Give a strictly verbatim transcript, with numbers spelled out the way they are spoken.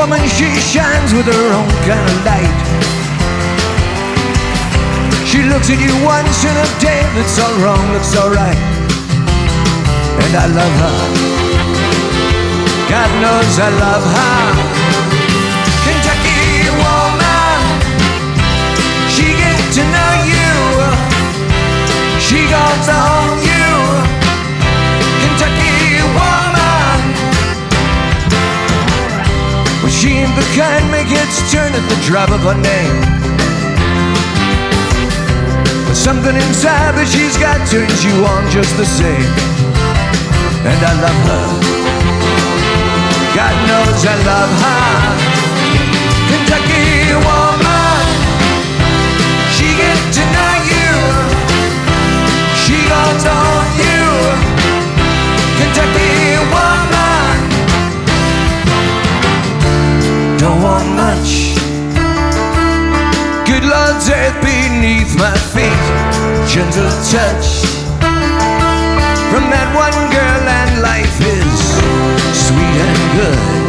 woman, she shines with her own kind of light. She looks at you once in a day, that's all wrong, looks all right. And I love her, God knows I love her. Kentucky woman, she gets to know you, she goes on you. Kentucky woman, well, she ain't the kind that gets turned at the drop of her name. But something inside that she's got turns you on just the same. And I love her, God knows I love her. Kentucky woman, she gets to know you, she goes on you. Kentucky woman, don't want much, good Lord's earth beneath my feet. Gentle touch from that one girl, and life is sweet and good.